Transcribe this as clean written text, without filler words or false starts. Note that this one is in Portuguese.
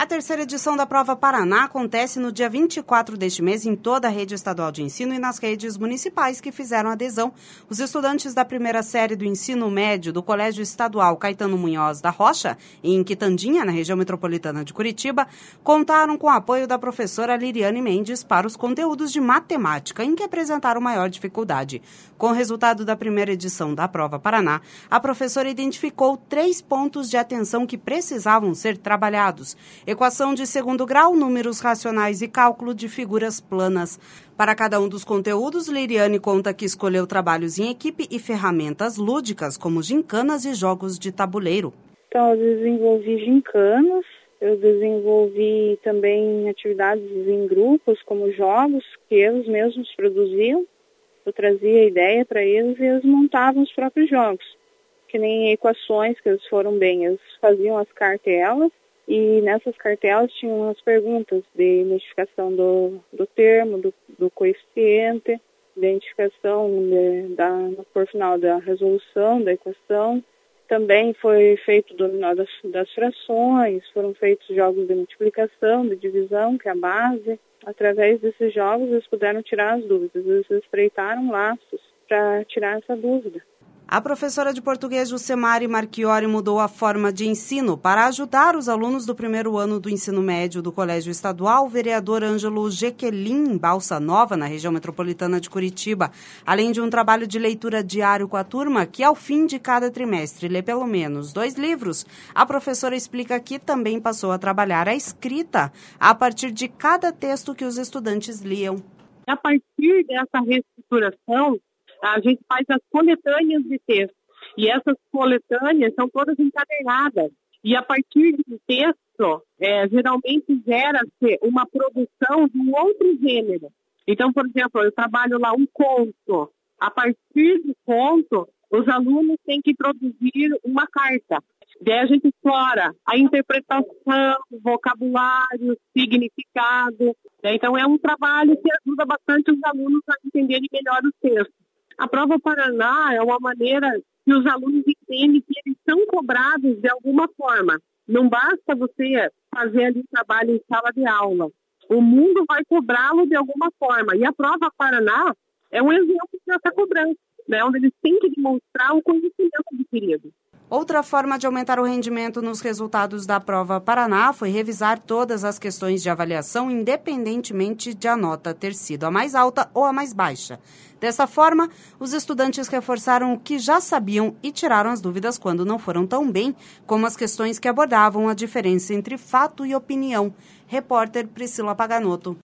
A terceira edição da Prova Paraná acontece no dia 24 deste mês em toda a rede estadual de ensino e nas redes municipais que fizeram adesão. Os estudantes da primeira série do ensino médio do Colégio Estadual Caetano Munhoz da Rocha, em Quitandinha, na região metropolitana de Curitiba, contaram com o apoio da professora Liriane Mendes para os conteúdos de matemática, em que apresentaram maior dificuldade. Com o resultado da primeira edição da Prova Paraná, a professora identificou 3 pontos de atenção que precisavam ser trabalhados: equação de segundo grau, números racionais e cálculo de figuras planas. Para cada um dos conteúdos, Liriane conta que escolheu trabalhos em equipe e ferramentas lúdicas, como gincanas e jogos de tabuleiro. Então, eu desenvolvi gincanas, eu desenvolvi também atividades em grupos, como jogos que eles mesmos produziam. Eu trazia a ideia para eles e eles montavam os próprios jogos. Que nem equações, que eles foram bem, eles faziam as cartelas. E nessas cartelas tinham as perguntas de identificação do termo, do coeficiente, identificação por final da resolução da equação. Também foi feito o dominó das frações, foram feitos jogos de multiplicação, de divisão, que é a base. Através desses jogos eles puderam tirar as dúvidas, eles espreitaram laços para tirar essa dúvida. A professora de português Jucemari Marchiori mudou a forma de ensino para ajudar os alunos do primeiro ano do ensino médio do Colégio Estadual, o vereador Ângelo Jequelin, em Balsa Nova, na região metropolitana de Curitiba. Além de um trabalho de leitura diário com a turma, que ao fim de cada trimestre lê pelo menos 2 livros, a professora explica que também passou a trabalhar a escrita a partir de cada texto que os estudantes liam. A partir dessa reestruturação, a gente faz as coletâneas de texto. E essas coletâneas são todas encadernadas. E a partir de texto, geralmente gera-se uma produção de um outro gênero. Então, por exemplo, eu trabalho lá um conto. A partir do conto, os alunos têm que produzir uma carta. Daí a gente explora a interpretação, vocabulário, significado. Então, é um trabalho que ajuda bastante os alunos a entenderem melhor os textos. A Prova Paraná é uma maneira que os alunos entendem que eles são cobrados de alguma forma. Não basta você fazer ali um trabalho em sala de aula. O mundo vai cobrá-lo de alguma forma. E a Prova Paraná é um exemplo dessa cobrança, né, onde eles têm que demonstrar o conhecimento adquirido. Outra forma de aumentar o rendimento nos resultados da Prova Paraná foi revisar todas as questões de avaliação, independentemente de a nota ter sido a mais alta ou a mais baixa. Dessa forma, os estudantes reforçaram o que já sabiam e tiraram as dúvidas quando não foram tão bem, como as questões que abordavam a diferença entre fato e opinião. Repórter Priscila Paganotto.